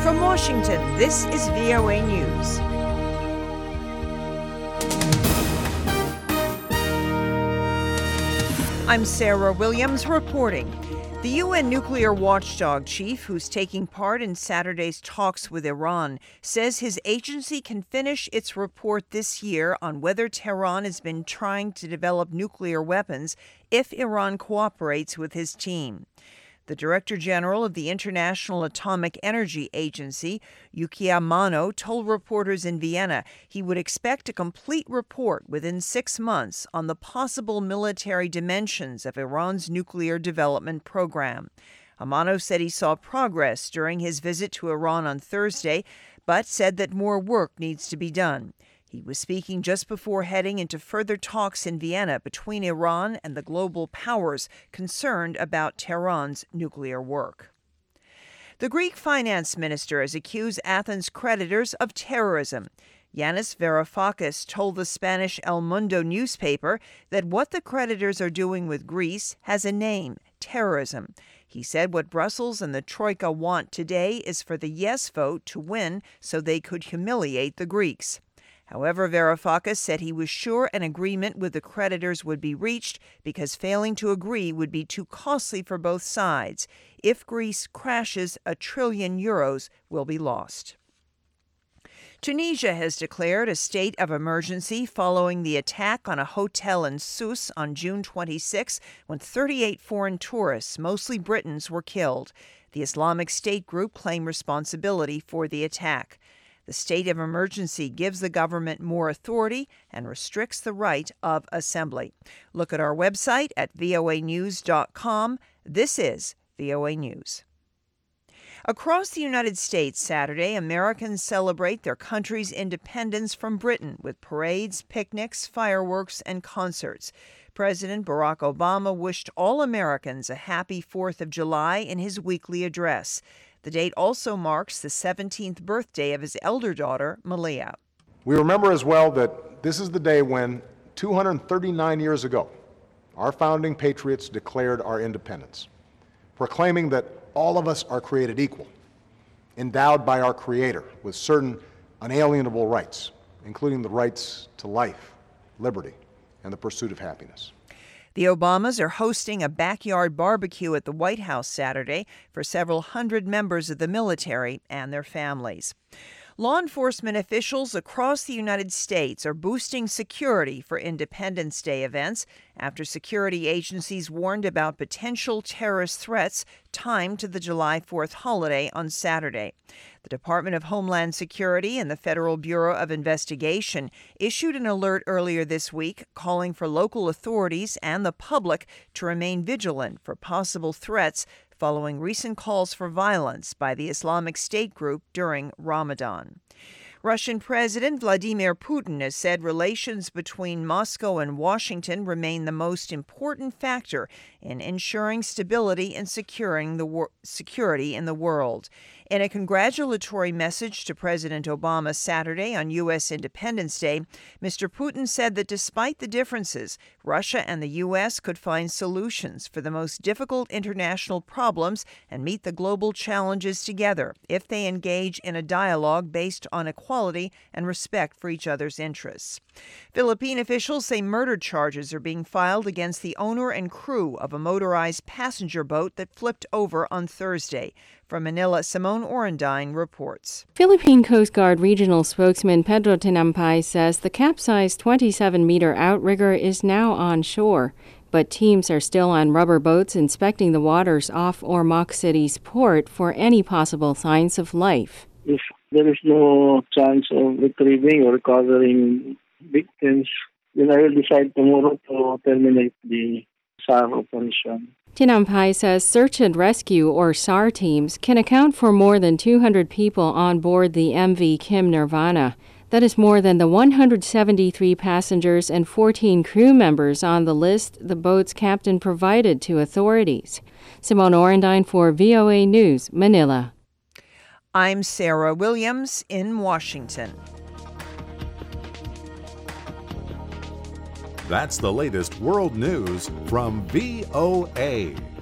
From Washington, this is VOA News. I'm Sarah Williams reporting. The UN nuclear watchdog chief, who's taking part in Saturday's talks with Iran, says his agency can finish its report this year on whether Tehran has been trying to develop nuclear weapons if Iran cooperates with his team. The Director General of the International Atomic Energy Agency, Yukiya Amano, told reporters in Vienna he would expect a complete report within 6 months on the possible military dimensions of Iran's nuclear development program. Amano said he saw progress during his visit to Iran on Thursday, but said that more work needs to be done. He was speaking just before heading into further talks in Vienna between Iran and the global powers concerned about Tehran's nuclear work. The Greek finance minister has accused Athens' creditors of terrorism. Yanis Varoufakis told the Spanish El Mundo newspaper that what the creditors are doing with Greece has a name: terrorism. He said what Brussels and the Troika want today is for the yes vote to win so they could humiliate the Greeks. However, Varoufakis said he was sure an agreement with the creditors would be reached because failing to agree would be too costly for both sides. If Greece crashes, €1 trillion will be lost. Tunisia has declared a state of emergency following the attack on a hotel in Sousse on June 26, when 38 foreign tourists, mostly Britons, were killed. The Islamic State group claimed responsibility for the attack. The state of emergency gives the government more authority and restricts the right of assembly. Look at our website at voanews.com. This is VOA News. Across the United States Saturday, Americans celebrate their country's independence from Britain with parades, picnics, fireworks, and concerts. President Barack Obama wished all Americans a happy 4th of July in his weekly address. The date also marks the 17th birthday of his elder daughter, Malia. We remember as well that this is the day when, 239 years ago, our founding patriots declared our independence, proclaiming that all of us are created equal, endowed by our Creator with certain unalienable rights, including the rights to life, liberty, and the pursuit of happiness. The Obamas are hosting a backyard barbecue at the White House Saturday for several hundred members of the military and their families. Law enforcement officials across the United States are boosting security for Independence Day events after security agencies warned about potential terrorist threats timed to the July 4th holiday on Saturday. The Department of Homeland Security and the Federal Bureau of Investigation issued an alert earlier this week calling for local authorities and the public to remain vigilant for possible threats following recent calls for violence by the Islamic State group during Ramadan. Russian President Vladimir Putin has said relations between Moscow and Washington remain the most important factor in ensuring stability and securing the security in the world. In a congratulatory message to President Obama Saturday on U.S. Independence Day, Mr. Putin said that despite the differences, Russia and the U.S. could find solutions for the most difficult international problems and meet the global challenges together if they engage in a dialogue based on equality and respect for each other's interests. Philippine officials say murder charges are being filed against the owner and crew of a motorized passenger boat that flipped over on Thursday. From Manila, Simone Orendine reports. Philippine Coast Guard regional spokesman Pedro Tinampay says the capsized 27-meter outrigger is now on shore, but teams are still on rubber boats inspecting the waters off Ormoc City's port for any possible signs of life. If there is no chance of retrieving or recovering victims, then I will decide tomorrow to terminate the SAR operation. Tinampay says search and rescue, or SAR teams, can account for more than 200 people on board the MV Kim Nirvana. That is more than the 173 passengers and 14 crew members on the list the boat's captain provided to authorities. Simone Orendine for VOA News, Manila. I'm Sarah Williams in Washington. That's the latest world news from VOA.